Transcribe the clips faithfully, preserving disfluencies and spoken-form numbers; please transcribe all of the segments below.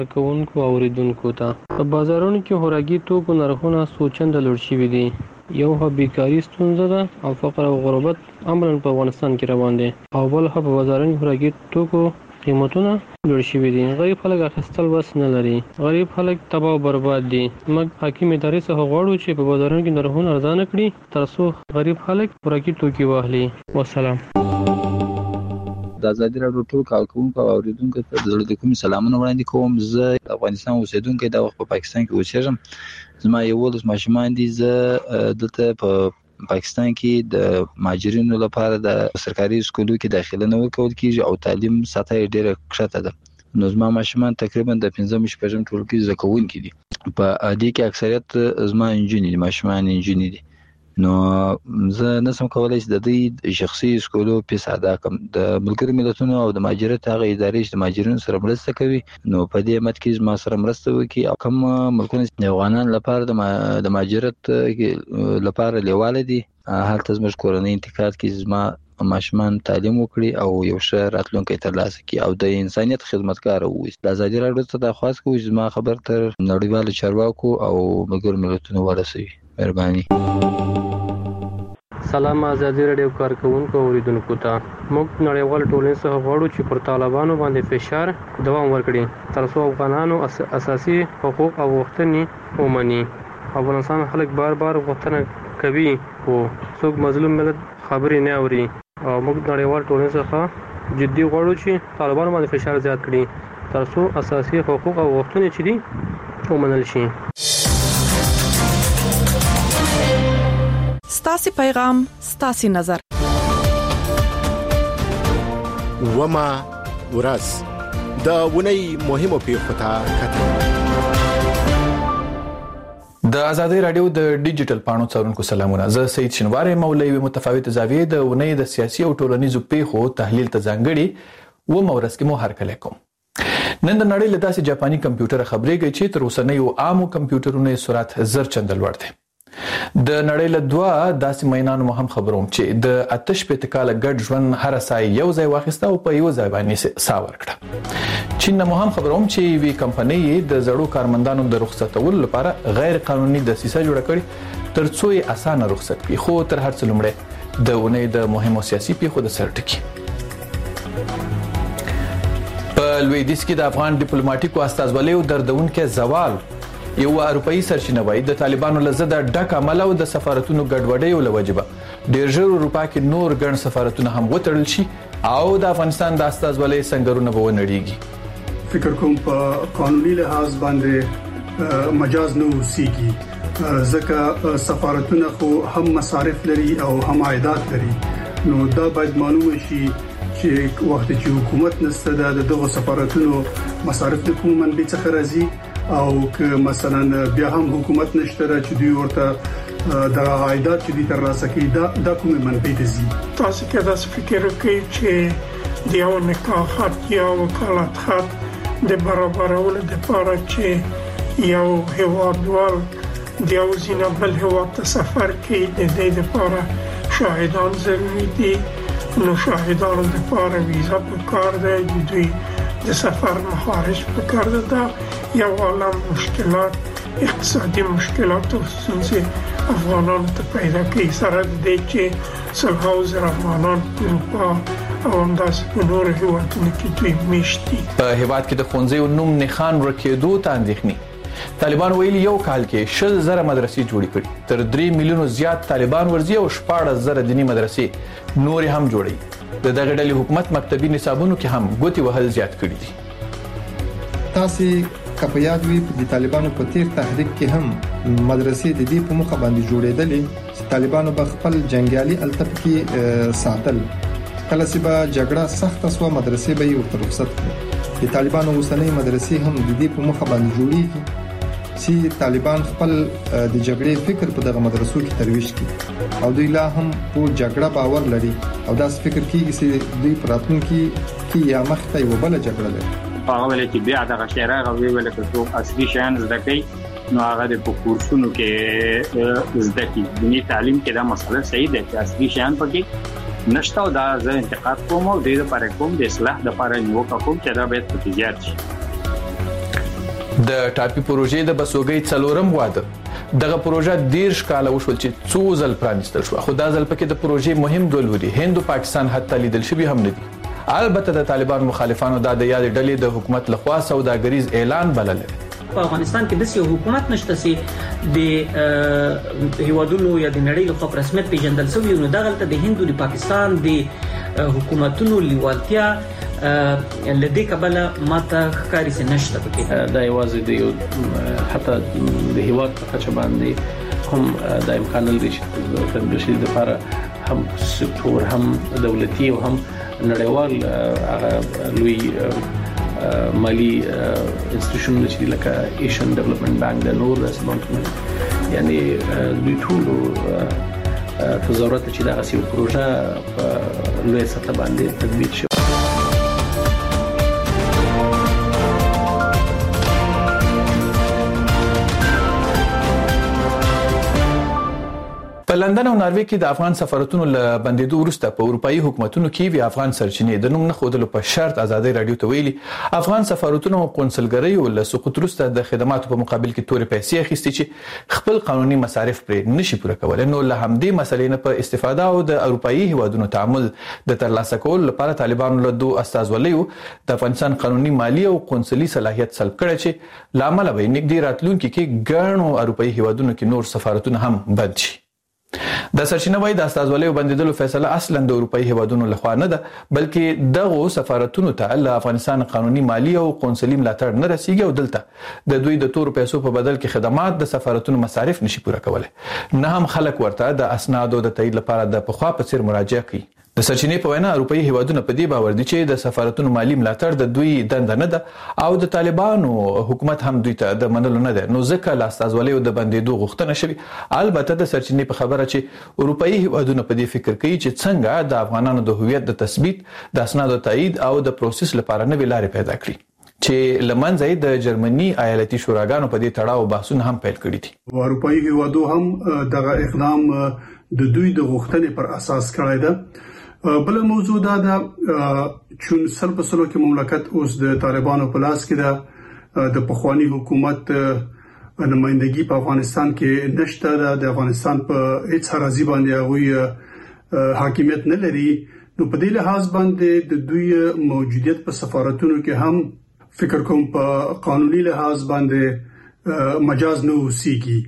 کوونکو اوریدونکو ته په بازارونو کې خوراکي توکو نرخونه څو چنده لوړ شوي دي. یو ښه بیکاري ستونزه ده او فقر او غربت عملاً په افغانستان کې روان دي، او بل ښه په بازارونو کې خوراکي توکو قیمتونه لوړ شوي دي. غریب خلک اخیستل وس نه لري، غریب خلک تباہ او برباد دي. موږ حاکم ادارې څخه غواړو چې په بازارونو کې نرخونه ارزانه کړي تر څو غریب خلک خوراکي توکي واخلي. والسلام. د ازادي راډیو ټول کارکونکو او اوریدونکو ته د زړه کومې سلامونه وړاندې کوم. زه د افغانستان اوسیدونکی د وخت په پاکستان کې اوسېږم. زما یولس ماشومان دي. زه دلته په پاکستان کې د مهاجرینو لپاره د سرکاري سکولو کې داخله نه ورکول کیږي او تعلیم سطح یې ډیره کښته ده. نو زما ماشومان تقریبا د پنځم شپږم ټولګي زده کوونکي دي. په دې کې اکثریت زما انجونې دي، ماشومان انجونې دي. نو زه نسم کولای چې د دې شخصي سکولو فیس ادا کړم. د ملګرو ملتونو او د مهاجرت هغه ادارې چې د مهاجرینو سره مرسته کوي، نو په دې مت کې زما سره مرسته وکړي او کوم ملکونه د افغانانو لپاره د مهاجرت لپاره لیواله دي، هلته زموږ کورنۍ انتقاد کې زما ماشومان تعلیم وکړي او یو ښه راتلونکی ترلاسه کړي او د انسانیت خدمتګار اوسي. د ازادي راډیو څخه درخواست کوم چې زما خبر تر نړیوالو چارواکو او ملګرو ملتونو ورسوي. مهرباني. سلام ازادي راډیو کارکونکو اوریدونکو ته. موږ نړیوال ټولنې څخه غواړو چې پر طالبانو باندې فشار دوام ورکړي تر څو افغانانو اساسي حقوق او غوښتنې ومني. افغانستان خلک بار بار غوښتنه کوي خو څوک مظلوم ملت خبرې نه اوري، او موږ نړیوال ټولنې څخه جدي غواړو چې طالبانو باندې فشار زیات کړي تر څو اساسي حقوق او غوښتنې چې دي ومنل شي. ستاسي پیغام ستاسي نظر. وما ورځ د ونی مهمو پیښو ته کتل. د ازادي راډیو د ډیجیټل پاڼو څارونکو سلامونه. زه سید شنواری مولوی متفاوت زاویه د ونی د سیاسي او ټولنیزو پیښو تحلیل ته ځانګړي و مورس کې مو هر کله کوم. نن د نړۍ له داسې جاپاني کمپیوټر خبرېږي چې تر اوسنیو عامو کمپیوټرونو سرعت زر چنده لوړ دی. د نړۍ له دوه داسې مینانو مو هم خبروم چې د آتش په تکاله ګډ ژوند هر سای یو ځای واخیسته او په یو ځای باندې سا ورکړه. چین مو هم خبروم چې وی کمپنۍ د زړو کارمندانو د رخصتولو لپاره غیر قانوني دسیسه جوړه کړې تر څو یې اسانه رخصت کړي. خو تر هر څه لومړی د ونې د مهمو سیاسي پیښو د سر ټکی. په لویدیځ کې د افغان ډیپلوماټیکو استازولیو دردونکو زوال یو اروپאי سرچینه وای د طالبانو لزده ډک عمل او د سفارتونو ګډوډۍ لوجبه ډیر ژر اروپا کې نور ګڼ سفارتونه هم وتړل شي او د افغانستان د استازولۍ څنګهونه به ونړيږي. فکر کوم په قانوني لحاظ باندې مجاز نه وسیږي، ځکه سفارتونه خو هم مصارف لري او هم عایدات لري. نو دا باید معلومه شي چې وخت چې حکومت نسته د دغه سفارتونو مصارف د کوم منبع څخه راځي، او که مثلا بیا هم حکومت نشته چې دوی ورته د عایدات چې دوی ترلاسه کوي دا د کومې منبع دي. تاسو کې دا فکر کوي چې د یو نکاح خط یا وکالت خط د برابرولو لپاره چې یو هیوادوال د یو ځینې بل هیواد ته سفر کوي د دې لپاره شاهدان ضروري دي. نو شاهدانو لپاره ویزا پکار ده، د دوی د سفر مخارج پکار ده. دا یو عالم مشکلات، اقتصادي مشکلات او ستونزې افغانانو ته پیدا کوي، سره د دې چې سلهاو زره افغانان په اروپا او همداسې په نورو هیوادونو کې دوی میشت دي. په هیواد کې د ښوونځیو نوم نښان ورکېدو ته اندېښنې. طالبان ویلي یو کال کې شل زره مدرسې جوړې کړي، تر درې میلیونو زیات طالبان ورځي او شپاړس زره دیني مدرسې نور هم جوړي. د دغه ډلې حکومت مکتبي نصابونو کې هم ګوتې وهل زیات کړي دي. تاسو کپیات وی په طالبانو په تیر تحریک کې هم مدرسې د دې په مخه باندې جوړېدلې چې طالبانو په خپل جنگیالي التف کې ساتل. کله چې به جګړه سخت شوه مدرسې به یې ورته رخصت کړې. د طالبانو اوسنۍ مدرسې هم د دې په مخه باندې جوړېږي چې طالبان خپل د جګړې فکر په دغه مدرسو کې ترویج کړي او دوی لا هم په جګړه باور لري او دا فکر کوي چې دوی پراتونکو کې یا مخته یو بل جګړه لري. هغه ولې چې بیا دغه شعر هغه ویل چې اصلي شیان زده کوي نو هغه د کورسونو کې زده کوي. دیني تعلیم کې دا مسله صحیح ده چې اصلي شیان پکې نشته او دا زه انتقاد کوم او د لپاره کوم د اصلاح لپاره نیوکه کوم چې دا باید په زیات شي. د ټاپي پروژې د بسوګۍ څلورم واده دغه پروژه دیرش کاله وشول چې څو ځل پرانیستل شو، خو دا ځل پکې د پروژې مهم دوه لوري هند او پاکستان حتی لیدل شوي هم نه دي. البته د طالبان مخالفانو دا د یاد ډلې د حکومت لخوا سوداګریز اعلان بلل. په افغانستان کې د یو حکومت نشته چې د هیوادونو یا د نړۍ لخوا په رسمیت پیژندل شوی، نو دغه د هند او د پاکستان د حکومتونو لیوالتیا لدې کبله ماته ښکاري چې نشته پکې. دا یوازې د یو حتی د هیواد په کچه باندې هم د امکان لري چې د بشري لپاره هم سکتور هم دولتي او هم نړیوال هغه لوی مالی انستیټیوشن چې لکه ایشین ډیولپمنٹ بانک د نور داسې بانکونه، یعنی دوی ټول په ضرورت چې دا غسی پروژه په لوی سطح باندې تطبیق شي. په لندن او ناروې کې د افغان سفارتونو له بندیدو وروسته په اروپאי حکومتونو کې وی افغان سرچینې د نوم نه خودلو په شرط ازادي رادیو ته ویلي افغان سفارتونو او قونسلګریو له سقوط وروسته د خدماتو په مقابل کې تورې پیسې اخیستي چې خپل قانوني مصارف پرې نشي پوره کولای. نو له همدې مسلې نه په استفاده او د اروپאי هیوادونو تعامل د ترلاسه کول لپاره طالبانو له دوه استازولیو د افغانستان قانوني مالی او قونسلي صلاحیت سلب کړی چې لامل به نږدې راتلونکي کې ګڼو اروپאי هیوادونو کې نور سفارتونه هم بند شي. د سرچینه وای د استازولیو بندیدلو فیصله اصلا د اروپאי هیوادونو لخوا نه ده، بلکې دغه سفارتونو ته له افغانستان قانوني مالی او قونسلي ملاتړ نه رسیږي او دلته د دوی د تور پیسو په بدل کې خدمات د سفارتونو مصارف نشي پوره کولای. نه هم خلک ورته د اسنادو د تایید لپاره د پخوا په څیر مراجعه کوي. د سرچینې په وینا اروپאי هیوادونه په دې باور دي چې د سفارتونو مالی ملاتړ د دوی دنده نه ده او د طالبانو حکومت هم دوی ته د منلو نه ده، نو ځکه له استازولیو د بندیدو غوښتنه شوي. البته د سرچینې په خبره چې اروپאי هیوادونه په دې فکر کوي چې څنګه د افغانانو د هویت د تثبیت، د اسنادو تایید او د پروسس لپاره نوې لارې پیدا کړي چې لمنځه د جرمني ایالتي شوراګانو په دې تړاو بحثونه هم پیل کړي دي. اروپאי هیوادو هم دغه اقدام د دوی د غوښتنې پر اساس کړی ده. بل موضوع دا ده چې سل په سلو کې مملکت اوس د طالبانو په لاس کې ده، د پخوانی حکومت نمائندګي په افغانستان کې نشته ده، د افغانستان په هیڅ حرازي باندې هغه حاکمیت نه لري. نو په دې لحاظ باندې د دوی موجودیت په سفارتونو کې هم فکر کوم په قانوني لحاظ باندې مجاز نه اوسېږي،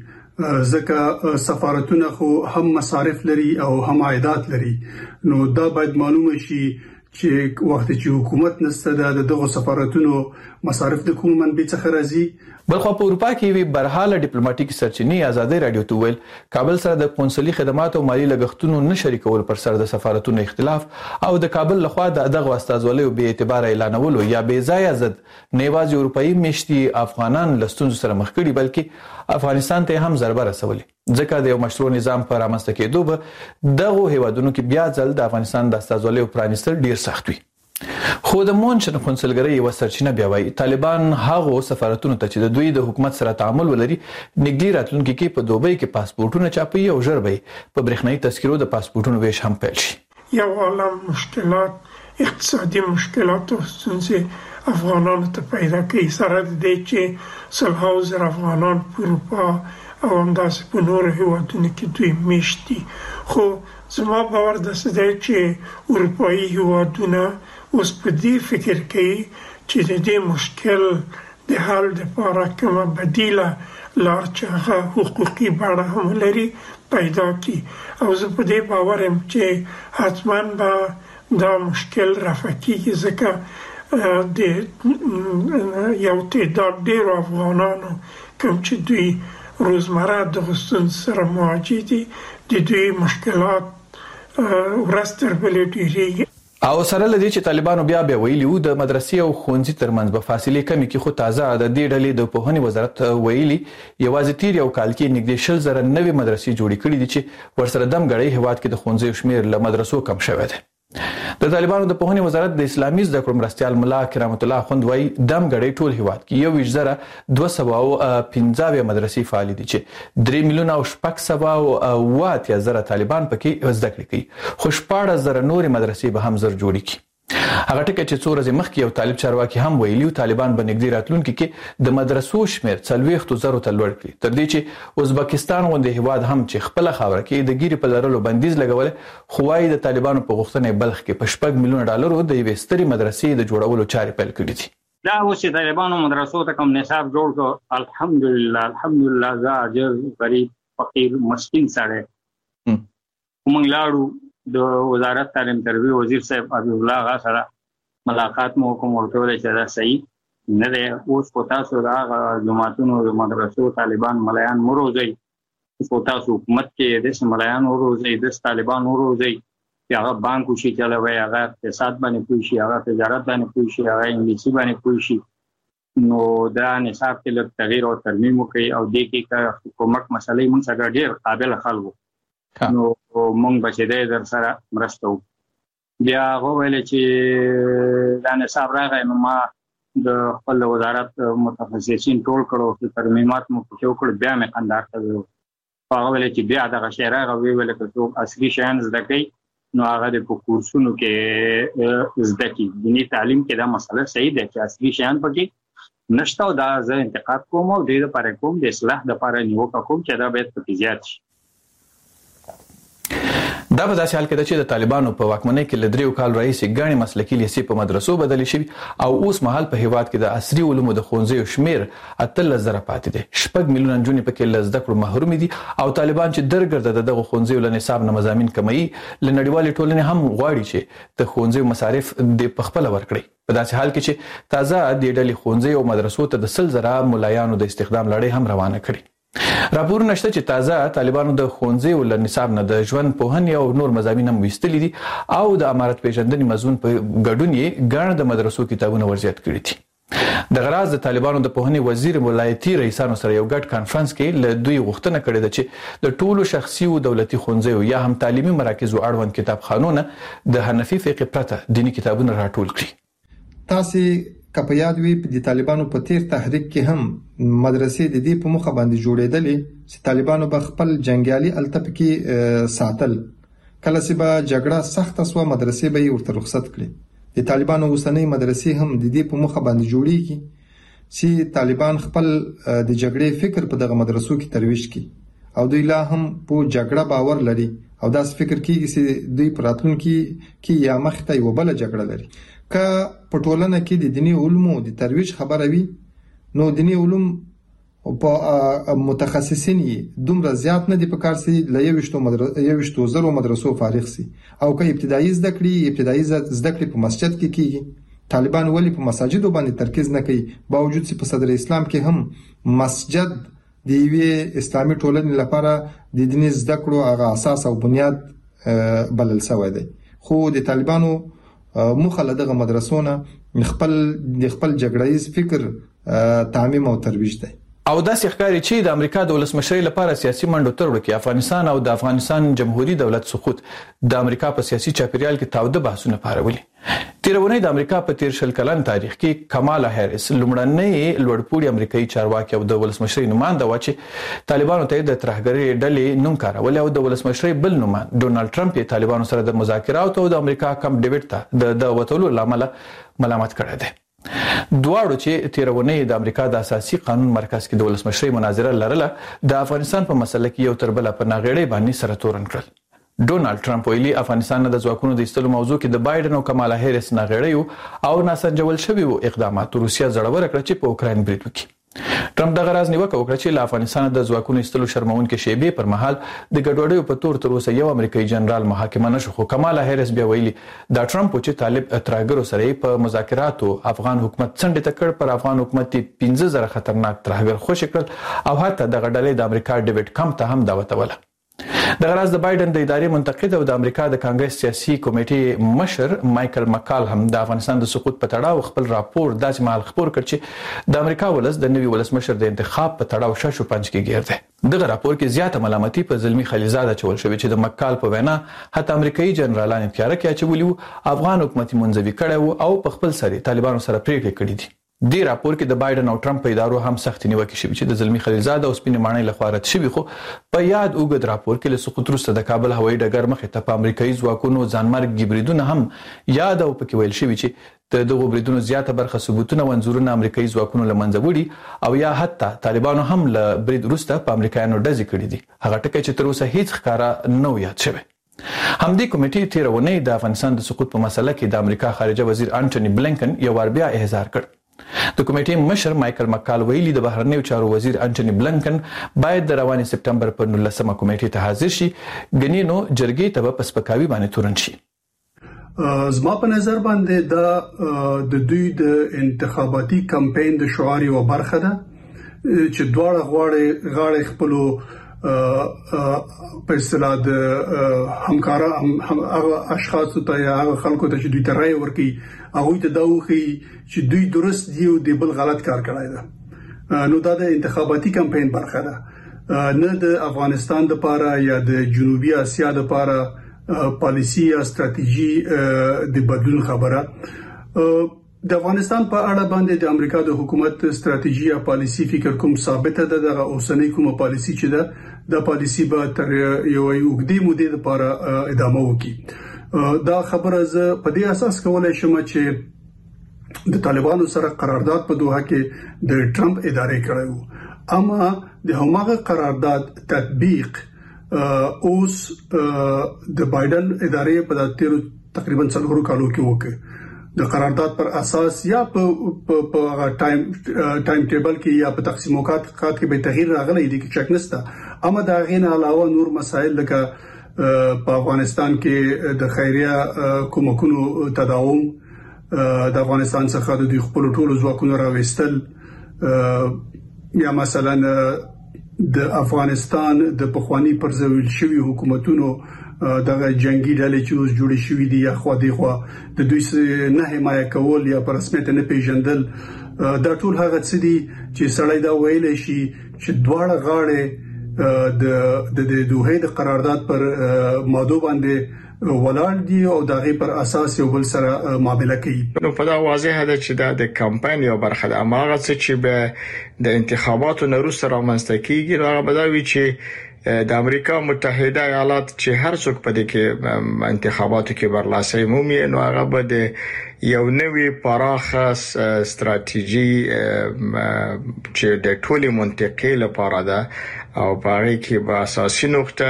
ځکه سفارتونه خو هم مصارف لري او هم عایدات لري. نو دا باید معلومه شي چې وخت چې حکومت نسته د دغه سفارتونو مصارف د کوم منبع څخه راځي. بلخو په اروپا کې وی برحاله ډیپلوماټیک سرچینې ازادي رادیو ته ویل کابل سره د قونسلي خدماتو او مالی لګښتونو نه شریکول پر سر د سفارتونو اختلاف او د کابل لخوا د دغه استازولیو به اعتبار اعلانولو یا بې ځای زد نیواز اروپאי مشتي افغانان لستون سره مخ کړي، بلکې افغانستان ته هم ضربه رسولي، ځکه د یو مشروع نظام پر رامنځته کېدو به دغه هیوادونو کې بیا ځل د افغانستان د استازولیو پرانیستل ډیر سخت وي. خو د مونچن قونسلګری یو سرچینه بیا وایي طالبان هغه سفارتونو ته چې د دوی د حکومت سره تعامل ولري نږدې راتلونکي کې په دوبۍ کې پاسپورتونه چاپي او ژر به په برېښنايي تذکرو د پاسپورتونو ویش هم پیل شي. یو عالم مشکلات اقتصادي مشکلات او ستونزې افغانانو ته پیدا کوي، سره د دې چې سلهاوو زره افغانان په اروپا او همداسې په نورو هیوادونو کې دوی میشتي. خو زما باور داسې دی چې اروپایي هیوادونه اوس په دې فکر کوي چې د دې مشکل د حل لپاره کومه بدیله لار چې هغه حقوقي بڼه هم لري پیدا کړي. او زه په دې باور یم چې حتما به دا مشکل رفع کیږي، ځکه د یو تعداد ډېرو افغانانو کوم چې دوی روزمره د ستونزو سره مواجه دي، د دوی مشکلات ورځ تر بلې ډېرېږي. او سره لدی چې طالبانو بیا بیا ویلي وو د مدرسې او ښوونځي ترمنځ به فاصلې کمې کې، خو تازه د دې ډلې د پوهنې وزارت ویلي یوازې تیر یو کال کې نږدې شل زره نوې مدرسې جوړې کړې دي چې ورسره دم غړي هیواد کې د ښوونځیو شمیر له مدرسو کم شوی دی. د طالبانو د پوهنې وزارت د اسلامي زده کړو مرستیال ملا کرامت الله خوند وایي دم غړي ټول هیواد کې یو ویش زره دوه سوه او پنځه مدرسې فعال دي چې درې میلیونه او شپږ سوه او اوه اتیا زره طالبان پکې زده کړې کوي، خو شپاړس زره نورې مدرسې به هم زر جوړې کړي. هغه ټکی چې څو ورځې مخکې یو طالب چارواکي هم ویلي طالبان به نږدې راتلونکي کې د مدرسو شمیر څلوېښتو زرو ته لوړ کړي تر دې چې ازبکستان غوندې هیواد هم چې خپل خاوره کې د ګیري په لرلو بندیز لګول خو وايي د طالبانو په غوښتنې بلخ کې په شپږ میلیونه ډالرو د یوې سترې مدرسې د جوړولو چارې پیل کړې دي. دا اوس چې طالبانو مدرسو ته کوم نصاب جوړ کړ الحمدلله الحمدلله زه عاجز غریب فقیر مسکین سره موږ لاړو د وزارت تعلیم تربیه وزیر صاحب ابي الله غا سره ملاقات مو کوم ورته چې دا صحیح نه دی. اوس په تاسو دا جماعتونو مدرسو طالبان ملایان مروزي په تاسو حکومت کې د ملایان مروزي د طالبان مروزي چې هغه بانک شي چلوي هغه اقتصاد باندې کوي شي هغه تجارت باندې کوي شي هغه انګلیسي باندې کوي شي نو دا نصاب کې لږ تغییر او ترمیم کوي او د کې حکومت مسلې موږ څنګه ډیر قابل خلکو نو مونږ بچی دی در سره مرسته وکړو. بیا هغه ویل چې دا نصاب راغی نو ما د خپل وزارت متخصصین ټول کړو چې ترمیمات مو پکې وکړو بیا مې قندار ته ویل هغه ویل چې بیا دغه شی راغی ویل چې څوک اصلي شیان زده کوي نو هغه د کورسونو کې زده کوي. دیني تعلیم کې دا مسله صحیح ده چې اصلي شیان پکې نشته او دا زه انتقاد کوم او د لپاره کوم د اصلاح لپاره نیوکه کوم چې دا باید پکې زیات شي. دا په داسې حال کې ده چې د طالبانو په واکمنۍ کې له دریو کال راهیسې ګڼې مسلکي لیسې په مدرسو بدلې شوي او اوس مهال په هیواد کې د عصري علومو د ښوونځیو شمیر اتلس زره پاتې دی. شپږ میلیونه نجونې پکې له زده کړو محرومې دي او طالبان چې درګرده د دغو ښوونځیو له نصاب نه مضامین کموي له نړیوالې ټولنې هم غواړي چې د ښوونځیو مصارف د پخپله ورکړي. په داسې حال کې چې تازه د ډلې ښوونځیو او مدرسو ته د سل زره ملایانو د استخدام لړۍ هم روانه کړي. راپورونه شته چې تازه طالبانو د ښوونځیو له نصاب نه د ژوند پوهنې او نور مضامین هم ویستلي دي او د امارت پیژندنې مضمون په ګډون یې ګڼ د مدرسو کتابونه ورزیات کړي دي. د غراز د طالبانو د پوهنې وزیر ولایتي رئیسانو سره یو ګډ کانفرنس کې له دوی غوښتنه کړې ده چې د ټولو شخصي او دولتي ښوونځیو یا هم تعلیمي مراکزو اړوند کتابخانونه د حنفي فقه پرته دیني کتابونه راټول کړي. تاسو کپه یاد وی په طالبانو په تیر تحریک کې هم مدرسې د دې په مخه باندې جوړېدلې چې طالبانو به خپل جنگیالي التپ کې ساتل کله چې به جګړه سخت سو مدرسې به ورته رخصت کړي. د طالبانو اوسنۍ مدرسې هم د دې په مخه باندې جوړېږي چې طالبان خپل د جګړې فکر په دغه مدرسو کې ترویج کړي او دوی لا هم په جګړه باور لري او داس فکر کوي چې دوی پراتونکو کې یا مخته یو بل جګړه لري. که په ټولنه کې د دیني علومو د ترویج خبره وي نو دیني علوم په متخصصین دومره زیات نه دي په کار سي ل یوشتو مدرسو یوشتو زرو مدرسو فارغ سي او که ابتدایي زده کړي ابتدایي زده کړي په مسجد کې کیږي. طالبان ولی په مساجدو باندې ترکیز نه کوي باوجود چې په صدر اسلام کې هم مسجد د یوې اسلامي ټولنې لپاره د دیني زده کړو هغه اساس او بنیاد بلل شوی دی. خو د طالبانو مخه له دغه مدرسونه خپل د خپل جګړایز فکر تعمیم او ترویج دی. او داسې ښکاري چې د امریکا د ولسمشرۍ لپاره سیاسي منډو تر وړو کې افغانستان او د افغانستان جمهوریت دولت سقوط د امریکا په سیاسي چاپیریال کې تاوده بحثونه پارولي. تیرونی د امریکا په تیر شل کلن تاریخ کې کمالا هریس لومړنۍ لوړپوړي امریکایي چارواکي او د ولسمشرۍ نماینده و چې طالبانو ته د ترهګرۍ ډلې نوم کارول او د ولسمشرۍ بل نومان ډونالد ټرمپ یې طالبانو سره د مذاکراتو او د امریکا کم ډیوډ ته د وټولو لامل ملامت کړی دی. دواړو چې تیرونی د امریکا د اساسي قانون مرکز کې د ولسمشرۍ مناظره لرله د افغانستان په مسله کې یو تر بل په ناغېړۍ باندې سره تورن کړل. ډونالد ټرمپ ویلي افغانستان د ځواکونو د ایستلو موضوع کې د بایدن او کمالا هریس ناغېړۍ او ناسنجول شوي اقدامات روسیا زړور کړ چې په اوکراین برید وکړي. ټرمپ دغه راز نیوکه وکړه چې له افغانستان د ځواکونو ایستلو شرمونکې شیبې پر مهال د ګډوډۍ په تور تر اوسه یو امریکایي جنرال محاکمه نشو. خو کمالا هریس بیا ویلي دا ټرمپ چې طالب ترهګرو سره په مذاکراتو افغان حکومت څنډه تکړ پر افغان حکومت پنځه زره خطرناک ترهګر خوشی کړل او حتی دغه ډلې د امریکا ډیوډ کمپ ته هم دعوت وله. دغه راز د بایدن د ادارې منتقد او د امریکا د کانګرس سیاسي کمیټې مشر مایکل مکال هم د افغانستان د سقوط په تړاو خپل راپور داسې مهال خبر کړ چې د امریکا ولس د نوي ولسمشر د انتخاب په تړاو شاشو پنځ کې ګیر دی. دغه راپور کې زیاته ملامتي په زلمی خلیزاده چول شوې چې د مکال په وینا حتی امریکایي جنرالان تیار کې اچولي افغان حکومت منځوي کړي او په خپل سری طالبانو سره پریکړه کړې دي. دی راپور کې د بایدن او ټرمپ په ادارو هم سخت نیوکه شوې چې د زلمی خلیلزاد او سپین ماڼۍ لخوا رد شوی، خو په یاد اوږد راپور کې له سقوط وروسته د کابل هوایي ډګر مخې ته په امریکایي ځواکونو ځانمرګي بریدونه هم یاد او پکې ویل شوي چې د دغو بریدونو زیاته برخه ثبوتونه او انځورونه امریکایي ځواکونو له منځه وړي او یا حتی طالبانو هم له برید وروسته په امریکایانو ډزې کړي دي، هغه ټکی چې تر اوسه هیڅ ښکاره نه و یاد شوی. همدې کمیټې تېره اونۍ د افغانستان د سقوط په مسله کې د امریکا خارجه وزیر انټونی بلنکن یو وار بیا احضار کړ. د کمیټې مشر مایکل مکال ویلي د بهرنیو چارو وزیر انټونی بلنکن باید د روانې سپټمبر په نولسمه کمیټې ته حاضر شي، ګنې نو جرګې ته به په سپکاوي باندې تورن شي. زما په نظر باندې دا د دوی د انتخاباتي کمپاین د شعار یو برخه ده چې دواړه غواړي غاړي خپلو په اصطلاح د همکارا هغه اشخاص ته یا هغه خلکو ته چې دوی ته رائے ورکړي هغه ته دا وخی چې دوی درست دی او د بل غلط کار کړی ده. نو دا د انتخاباتي کمپاین برخه ده، نه د افغانستان لپاره یا د جنوبي اسیا لپاره پالیسی یا ستراتیژي د بدلون خبره. د افغانستان په اړه باندې د امریکا د حکومت ستراتیژي یا پالیسی فکر کوم ثابت ده، د اوسنۍ کومه پالیسی چې ده د پالیسی به تر یو وګړي مودې لپاره ادامه وکړي. دا خبره زه په دې اساس کولای شم چې د طالبانو سره قرارداد په دوحه کې د ټرمپ ادارې کړو، اما د هماغه قرارداد تطبیق اوس د بایدن ادارې په تیرو تقریبا څلورو کالو کې وکړ. د قرارداد پر اساس یا په په ټایم ټایم ټیبل کې یا په تقسیمات کې به تغییر راغلی دی چې چک نسته، اما دا غین علاوه نور مسایل لکه په افغانستان کې د خیریه کومکونو تداوم، د افغانستان څخه د خپل ټولو ځواکونو راوستل، یا مثلا د افغانستان د پخوانی پرځول شوی حکومتونو دغه جنگي ډلې چې اوس جوړې شوې دي یا خو دې خو د دوی نه حمایت کول یا په رسمیت نه پیژندل، دا ټول هغه څه دي چې سړی دا ویل شي چې دواړه غاړې د د دوه د قرارداد پر ماده باندې ولاړ دي او دغه پر اساس یو بل سره معامله کوي. نو په دا واضح ده چې دا د کمپاین یو برخه ده، اما هغه څه چې به د انتخاباتو نه وروسته رامنځته کیږي هغه به دا وي چې د امریکا متحده ایالات چې هر څوک په دې کې انتخاباتو کې برلاسي مومي، نو هغه به د یو نوې پراخه ستراتیژي چې د ټولي منطقې لپاره ده او په هغه کې به اساسي نقطه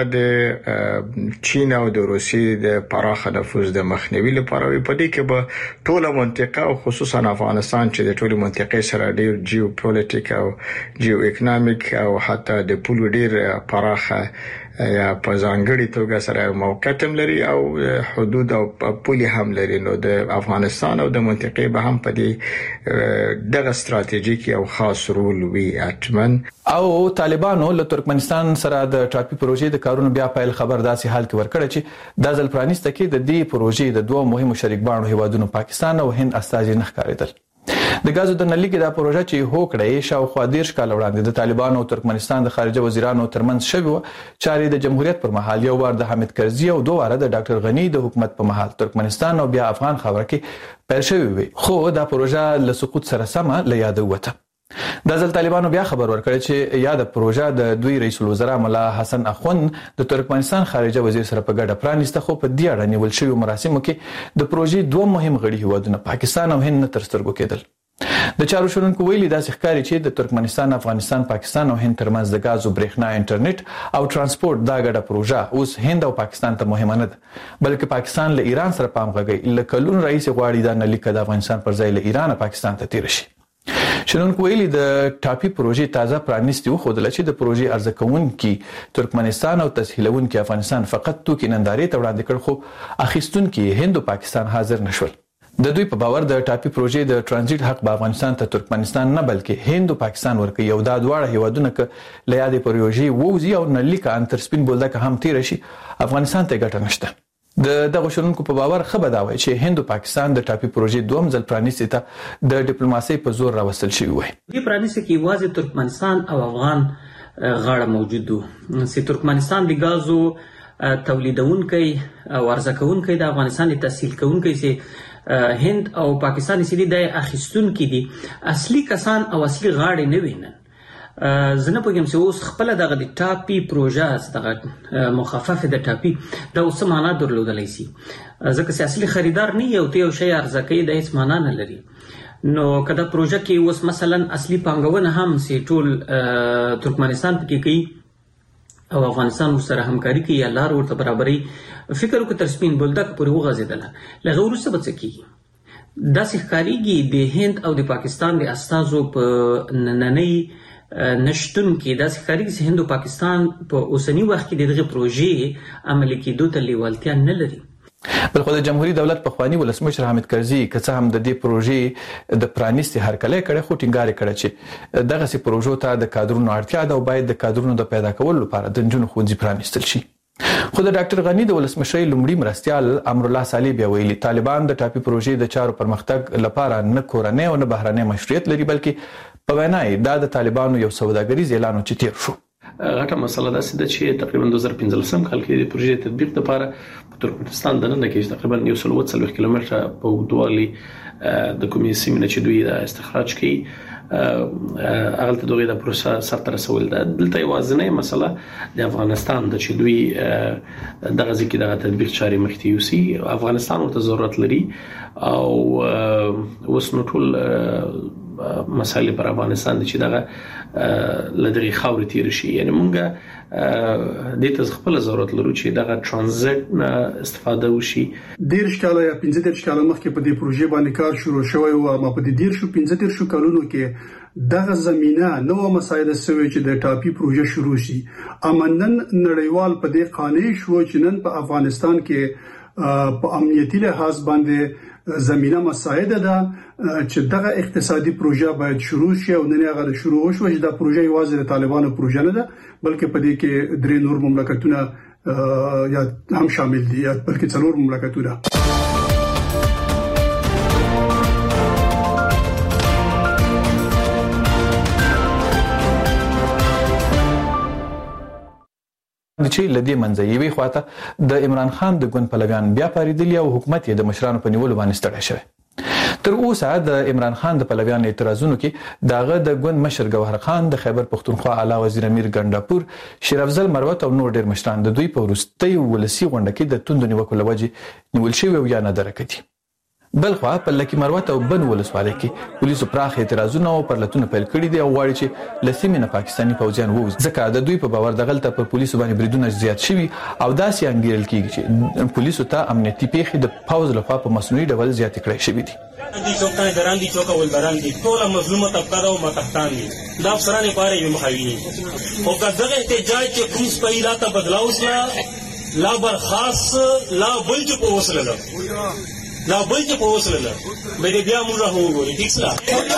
د چین او د روسیې د پراخه نفوذ د مخنیوي لپاره وي. په دې کې به ټوله منطقه او خصوصا افغانستان چې د ټولي منطقې سره ډیر جیوپولیټیک او جیو اکونومیک او حتی د پولو ډیر پراخه یا په ځانګړي توګه سره موقعیت هم لري او حدود او پولي هم لري، نو د افغانستان او د منطقې به هم په دې دغه ستراتیژیک او خاص رول وي. اتمن او طالبانو له ترکمنستان سره د ټاپي پروژې د کارونو بیا پیل خبر داسې حال کې ورکړه چې د ځل پرانیسته کې د دې پروژې د دوه مهمو شریک باندې هیوادونو پاکستان او هند استازي نه ښکارېدل. د غازو د نلي کې دا پروژه چې هوکړې شاوخوا دیرش کال وړاندې د طالبانو او ترکمنستان د خارجه وزیرانو ترمنځ شوی و، چارې د جمهوریت پر مهال یو وار د حامد کرزي او دوه واره د ډاکټر غنی د حکومت په مهال ترکمنستان او بیا افغان خاور کې پیل شوی وي، خو دا پروژه له سقوط سره سم له یاد وته. د ځل طالبانو بیا خبر ورکړ چې یاد پروژه د دوی رئیس الوزرا مولا حسن اخوند د ترکمنستان خارجه وزیر سره په ګډه پرانیسته، خو په دې اړه نیول شوی مراسمو کې د پروژې دوه مهم غړي هیوادونه پاکستان او هند تر سترګو کېدل. د چارو شنونکو ویلي داسې ښکاري چې د ترکمنستان، افغانستان، پاکستان او هند ترمنځ د غازو، برېښنا، انټرنیټ او ترانسپورت دا ګډه پروژه اوس هند او پاکستان ته مهمه نه ده، بلکې پاکستان له ایران سره پام غږی له کلونو رئیس غواړي دا نلیک د افغانستان پر ځای له ایران او پاکستان ته تیر شي. شنونکو ویلي د ټاپي پروژې تازه پرانیستي و، خو د لچې د پروژې ارزکونکي ترکمنستان او تسهیلونکي افغانستان فقط توکي نندارې ته وړاندې کړ، خو اخیستونکي هند او پاکستان حاضر نشول. د دوی په باور د ټاپي پروژې د ترانزیت حق به افغانستان ته ترکمنستان نه بلکې هند او پاکستان ورکوي، او دا دواړه هیوادونه ک له یادې پروژې ووزي او نلیک انتر سپین بولدک هم تیر شي، افغانستان ته ګټه نشته. د دغه شنونکو په باور خبر دا وایي چې هند او پاکستان د ټاپي پروژې دوم ځل پرانیستي ته د ډیپلوماسي په زور راوستل شوی وي. دې پرانیستي کې واځي ترکمنستان او افغان غاړه موجود وو چې ترکمنستان د غازو تولیدونکي او ارزکونکي د افغانستان د تسهیل کوونکي چې هند او پاکستان سړي د اخیستون کې دي اصلي کسان او اصلي غاړې نه وینن. زنه پوهیم چې اوس خپل دغه د ټاپي پروژه دغه مخفف د ټاپي د اوس معنا درلودلای شي ځکه چې اصلي خریدار نه یو ته یو شی ارزه کوي د هیڅ معنا نه لري. نو کله پروژه کې اوس مثلا اصلي پانګونه هم سي ټول ترکمنستان پکې کوي او افغانستان سره همکاري کوي یا لار ورته برابرۍ فکر وکړ تر سپین بولدک پورې وغځیدله لغه ورسته به څه کیږي. دا ښکاریږي د هند او د پاکستان د استازو په نننۍ نشتون کې دا ښکاریږي چې هند او پاکستان په اوسنی وخت کې دغه پروژې عملي کېدو ته لیوالتیا نه لري. بلخو د جمهوریت دولت په خوانی ولسمشر حامد کرزي که څه هم د دې پروژې د پرانیستي هرکلی کړي خو ټینګار کړي چې دغه سي پروژو ته د کادرونو اړتیا ده او باید د کادرونو د پیدا کولو لپاره د نجونو ښوونځي پرانیستل شي. خو د ډاکټر غنی د ولسمشرۍ لومړي مرستيال امر الله صالح بیا ویلي طالبان د ټاپي پروژې د چارو پرمختګ لپاره نه کورنۍ او نه بهرنۍ مشروعیت لري بلکې په وینا یې دا د طالبانو یو سوداګریز اعلان چې تیر شو. غټه مسله ده چې تقریبا دوه زره پنځلسم کال کې د پروژې تطبیق لپاره په ترکمنستان د نن کې تقریبا یو سل وڅلوېښت کیلومتره په اوږدوالي د کومې سیمې نه چې دوی د استخراج کوي هغه ته دغه د پروسه سره رسول ده. دلته یوازینی مسله د افغانستان د چې دوی دغه ځکه دغه تطبیق چاري مخته یوسي افغانستان ورته ضرورت لري او اوس نو ټول مسایل پر افغانستان چې دغه لدغه خاورې تیر شي یعنی مونږه د دې خپل ضرورت لرو چې دغه ترانزیت نه استفاده وشي. ډیر شکاله یا پنځه ډیر شکاله مخکې په دې پروژې باندې کار شروع شوی او ما په دې ډیر شو پنځه ډیر شو کلونو کې دغه زمينه نو مسایل سوي چې د ټاپي پروژه شروع شي. امنن نړیوال په دې قانې شو چې نن په افغانستان کې په امنیتي لحاظ باندې زمينه مساعده ده چې دغه اقتصادي پروژه باید شروع شي او نه هغه شروع وشو چې دا پروژه یوازې د طالبانو پروژه نه ده بلکې په دې کې درې نور مملکتونه یا هم شامل دي بلکې څلور مملکتونه. د چې لدی منځي وی خواته د عمران خان د ګوند پلویان بیا پاریدلی او حکومت یې د مشرانو په نیولو باندې ستړی شوی. تر اوسه د عمران خان د پلویان اعتراضونو کې داغه د ګوند مشر گوهر خان د خیبر پختونخوا اعلی وزیر امیر ګنداپور شیر افضل مروت او نور ډیر مشران د دوی په ورستۍ ولسی غونډه کې د توند نیوکو لوجه نیول شوی او یا نه درکدي. بلخو په لکه مروت او بن ولسوالۍ کې پولیسو پراخ اعتراضونه او پرلتونه پیل کړي دي او غواړي چې لسیمه نه پاکستاني پوځیان ووځي ځکه د دوی په باور دغلت پر پولیسو باندې بریدونه زیات شوي او داسې انګیرل کیږي چې پولیسو ته امنیتي پیښې د پوز لخوا په مسنوني ډول زیات کړي شوي دي. دي چوکانه دران دي چوکا ولداران دي ټول مظلومه طبقه او متحتان دي دا افسرانه پاره یو مخاوي او کله احتجاج چې کوم سپایلا ته بدلاو وسلا لا برخاص لا بلج په وسله لا بلج په وسله مې بیا موږ راوګورې ٹھیک سره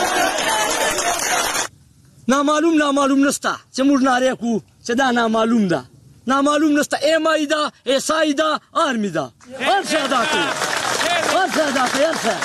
نامعلوم نامعلوم نستا چې موږ ناره کو چې دا نامعلوم ده نامعلوم نستا ایم آی دا ایس آی دا آرمی دا ارشا دا کوي ارشا دا کوي ارشا.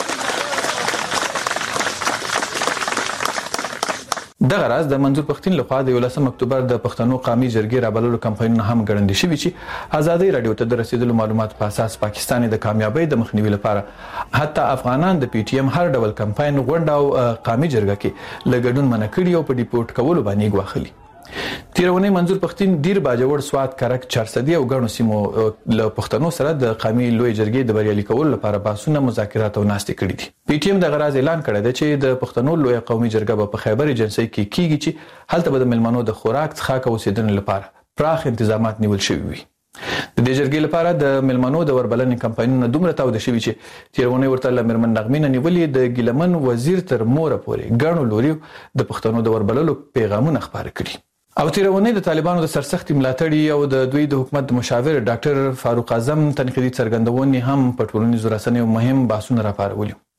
دغه راز د منظور پښتين لخوا د یولسم اکتوبر د پښتنو قومي جرګې رابللو کمپاینونه هم ګړندې شوي چې ازادي رادیو ته د رسیدلو معلومات په اساس پاکستاني د کامیابی د مخنیوي لپاره حتی افغانان د پی ټی ایم هر ډول کمپاین غونډه او قومي جرګه کې لګډون منکړي او په ډیپورت کولو باندې غواخلي. تیرونه منظور پښتين ډیر باجوړ سواد کرک چارسدي او غنو سیمو له پښتنو سره د قومي لوی جرګې د بریالي کولو لپاره باسونه مذاکرات او ناستې کړې دي. پی ټی ایم د غراز اعلان کړی دی چې د پښتنو لوی قومي جرګه په خیبر ایجنسی کې کیږي چې هلته به د ملمنو د خوراک څخه اوسیدنې لپاره پراخ تنظیمات نیول شوي وي. د دې جرګې لپاره د ملمنو د وربلنې کمپاینونه دومره تاو د شوي چې تیرونه ورته لمرمن نغمینه نیولې د ګلمن وزیر تر مور پورې غنو لوري د پښتنو د وربللو پیغامونه خبره کړي. او تیرونه د طالبانو د سرسختي ملاتړي او د دوی د حکومت مشاور ډاکټر فاروق اعظم تنقیدي څرګندونې هم په ټولنیزو رسنیو مهم بحثونه راپارولي.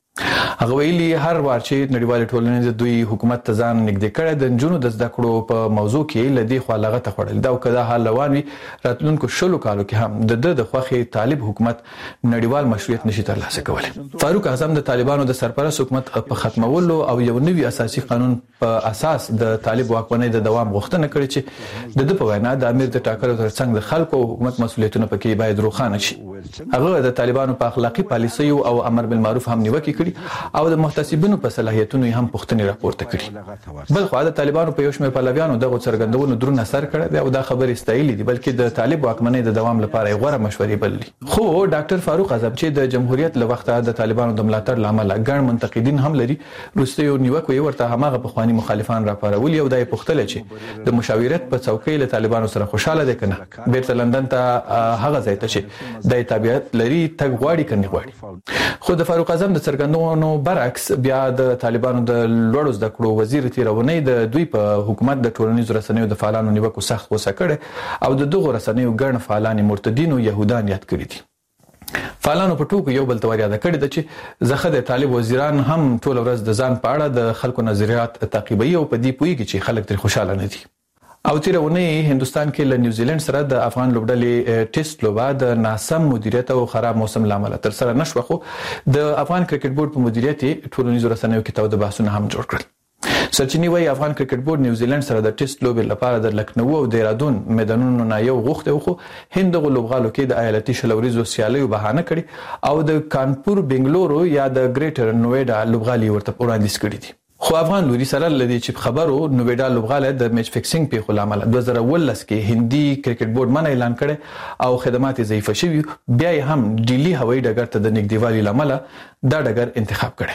هغه ویلي هر وار چې نړیوال ټولنې د دوی حکومت ته ځان نږدې کړي د جنونو د زده کړو په موضوع کې لدی خو لغه ته خړل دا کدا حال رواني راتلونکو شلو کالو کې هم د د خوخي طالب حکومت نړیوال مشروعیت نشي ترلاسه کولای. فاروق اعظم د طالبانو د سرپرست حکومت په ختمولو او یو نوي اساسي قانون په اساس د طالب واکمنۍ د دوام غوښتنه کړې چې د په وینا د امیر د ټاکلو ترڅنګ د خلکو او حکومت مسولیتونه پکې باید روښانه شي. هغه د طالبانو په اخلاقی پالیسیو او امر بالمعروف هم نیوکه کړي او د محتسبینو په صلاحیتونو هم پوښتنې راپورته کړي. بل خو د طالبانو په یو شمېر پلویانو دغه څرګندونو درون اثر کړی او دا خبرې استایلې دي بلکې د طالب واکمنۍ د دوام لپاره غوړه مشورې بللي. خو ډاکټر فاروق اعظم چې د جمهوریت له وخته د طالبانو د ملاتړ لامل ګڼ منتقدین هم لري روسیو نیوکه ورته همغه په خواني مخالفان راپارولي او دای پوښتل چې د مشاورت په څوکۍ له طالبانو سره خوشاله دي کنه بیرته لندن ته هغه ځای ته چې د تابعیت لري تګ غواړي کني غواړي. خو د فاروق اعظم د څرګندونو برعکس بیا د طالبانو د لوړو زده کړو وزیر تیرونی د دوی په حکومت د ټولنیزو رسنیو د فعالانو نیوکو سخت غوسه کړي او د دغه رسنیو ګڼ فعالان مرتدین او يهودان یاد کړي دي. فعالانو په ټوکو یو بل ته ورياده کړي د چې زخه د طالب وزیران هم ټول ورځ د ځان په اړه د خلکو نظریات تعقیبوي او په دې پویږي چې خلک تر خوشاله نه دي. او تیرونه هندستان کې له نیوزیلند سره د افغان لوبډلې ټیسټ لوبه د ناسم مدیریت او خراب موسم لامل تر سره نشو خو د افغان کرکټ بورډ په مدیریت ټولنیزو رسنیو کې تاوده بحثونه هم جوړ کړل. سرچینی وای افغان کرکټ بورډ نیوزیلند سره د ټیسټ لوبې لپاره د لکنو او دیرادون میدانونو نه یو غوښته خو هند غو لوبغالو کې د ایالتي شلوریزو سیالیو بهانه کړي او د کانپور بنگلورو یا د ګریټر نویډا لوبغالي ورته وړاندیز کړي دي. خو افغان لوري سره لدی چې خبرو نویډا لوبغاله د میچ فکسینګ په خلامل دوه زره ولس کې هندي کرکټ بورډ منع اعلان کړي او خدمات ضعیف شوي بیا هم ډیلی هوایي ډګر ته د نږدېوالي لامل دا ډګر انتخاب کړي.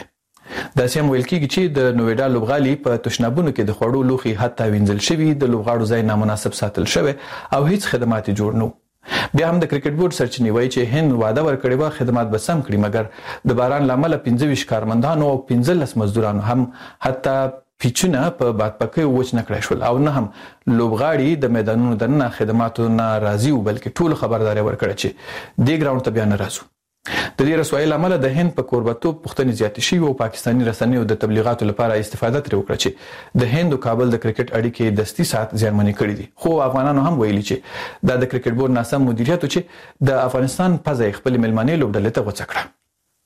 د سیم ویل کېږي چې د نویډا لوبغالي په تشنابونو کې د خړو لوخي حتی وینځل شوی د لوبغاړو ځای نامناسب ساتل شوی او هیڅ خدمات جوړ نه. بیا هم د کرکټ بورډ سرچینی وایي چې هند وعده ورکړی و خدمات به سم کړي مګر د باران لامل پنځه ویشت کارمندانو او پنځه لس مزدورانو هم حتی پیچونه په باد پکې وچ نه کړی شول او نه هم لوبغاړي د میدانونو دننه خدماتو نه راضي و بلکې ټول خبرداري ورکړه چې دی ګراوند ته بیا نه راځو. د دې رسوایی لامل د هند په کوربتوب پښتني زیات شي او پاکستاني رسنیو د تبلیغاتو لپاره استفاده ترې وکړه چې د هند او کابل د کرکټ اړیکې دستي سات ځانمنې کړې دي. خو افغانانو هم ویلي چې د کرکټ بورډ ناسم مدیریت چې د افغانستان په ځای خپل ملمنې لوبډلې ته غوڅ کړه.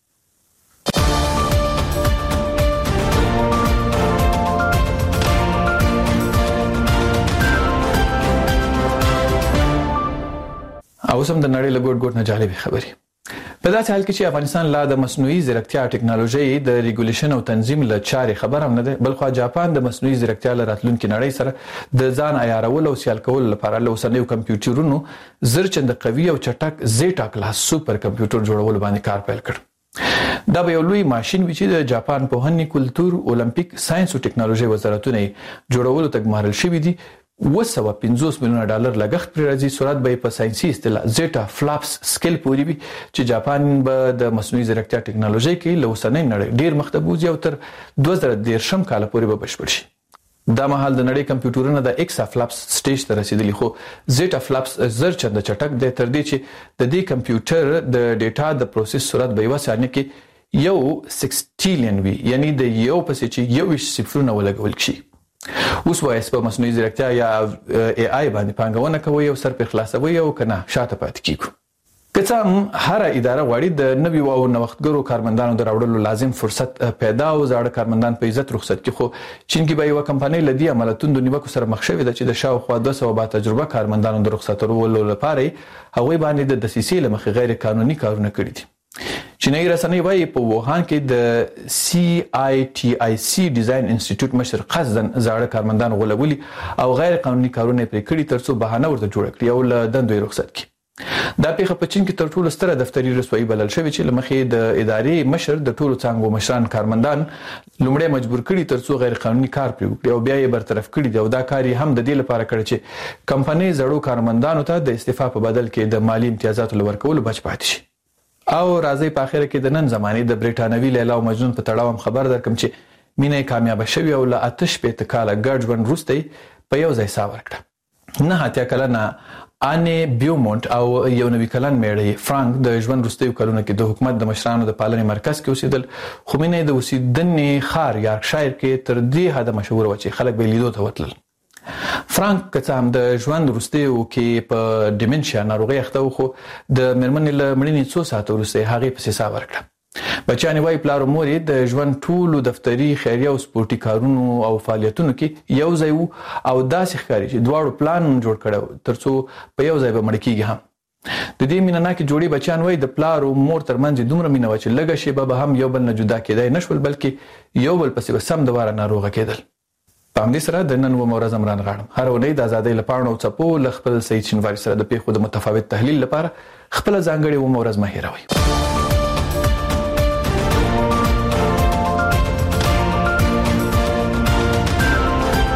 او سم د نړۍ له ګوټ ګوټ نه جالبې خبرې. په داسې حال کې چې افغانستان لا د مصنوعي ځیرکتیا ټکنالوژي د ریګولیشن او تنظیم له چارې خبر هم نه ده بلخو جاپان د مصنوعي ځیرکتیا له راتلونکو نړۍ سره د ځان عیارول او سیال کول لپاره له اوسنیو کمپیوټرونو زرچند قوي او چټک زیټا کلاس سوپر کمپیوټر جوړول باندې کار پیل کړ. دا به یو لوی ماشين وي چې د جاپان پوهنې کلتور اولمپیک ساينس او ټکنالوژي وزارتونه جوړولو ته ګمارل شوی دي. و سوه پنځوس میلیونه ډالر لګښت پر راځي سرعت به په ساينسي اصطلاح زیټا فلاپس سکیل پوري وي چې جاپان به د مصنوعي ځیرکتیا ټکنالوژي کې له اوسنۍ نړۍ ډیر مخته بوزي او تر دوه زره دیرشم کال پورې به بشپړ شي. دا مهال د نړۍ کمپیوټرونه د ایکسا فلاپس سټیج ته رسیدلی خو زیټا فلاپس زر چنده چټک دی تر دې چې د دې کمپیوټر د ډیټا د پروسس سرعت به یو ثانیه کې یو سکسټیلین وي یعنی د یو پسې چې یو صفرونه ولګول شي. اوس وایي په مصنوعي ځیرکتیا یا ای آی باندې پانګونه کوي او سر په خلاصوي او کنه شاته پاتې کیږي. که څه هم هر اداره غواړي د نوي او نوښتګرو کارمندانو د راوړلو لازم فرصت پیدا او زاړه کارمندان په عزت رخصت کړي خو چین کې به یو کمپنۍ لدی عملتون د نیوکو سره مخ شوې ده چې د شاوخوا دوه سوه با تجربه کارمندانو د رخصتولو لپاره هغوی باندې د دسیسې لمخې غیر قانوني کارونه کړي دي. چینایي رسنۍ وايي په ووهان کې د سی آی ټي آی سی ډیزاین انسټیټیوټ مشر قصدن زاړه کارمندان غولولي او غیر قانوني کارونه پرې کړي ترڅو بهانه ورته جوړ کړي او له دندوی رخصت کړي. دا پیښه په چین کې تر ټولو ستره دفتري رسوایی بلل شوې چې لمخې د ادارې مشر د ټولو څنګه مشران کارمندان لومړی مجبور کړي ترڅو غیر قانوني کار پرې وکړي او بیا یې برطرف کړي دی او دا کار هم د دې لپاره کړی چې کمپنۍ زړو کارمندانو ته د استعفا په بدل کې د مالی امتیازاتو لورکولو بچ پاتې شي. او راځي په اخر کې د نن زماني د بریټانوي لیلا او مجنون په تړاو خبر درکم چې مینه کامیاب شوی او له آتش په تکاله ګډ ژوند وروسته په یو ځای ساور کړه. نه هاتیا کله نه اني بیومونټ او یو نوی کلن میړی فرانک د ژوند وروستیو کلونو کې د حکومت د مشرانو د پالنې مرکز کې اوسېدل، خو مینه د اوسېدنې خار یارکشایر کې تر دې حد مشهور و چې خلک به لیدو ته وتلل. فرانک که هم د ژوند وروستیو کې په ډیمنشیا ناروغي اخته و، خو د میرمنې له مړینې څو ساعته وروسته هغې پسې ساه ورکړه. بچیانې وایي پلار او مور یې د ژوند ټولو دفتري، خیریه او سپورټي کارونو او فعالیتونو کې یو ځای وو او داسې ښکاري چې دواړو پلان جوړ کړی ترڅو په یو ځای به مړه کېږي هم. د دې مینه ناکې جوړې بچیان وایي د پلار او مور ترمنځ دومره مینه وه چې لږه شېبه به هم یو بل نه جدا کېدای نه شول، بلکې یو بل پسې به سم د واره ناروغه کېدل. په همدې سره د نن اوومه ورځ هم رانغاړم. هره اونۍ د ازادۍ له پاڼو او څپو له خپل سعید شینواري سره د پېښو د متفاوت تحلیل لپاره خپله ځانګړې اوومه ورځ مه هېروئ.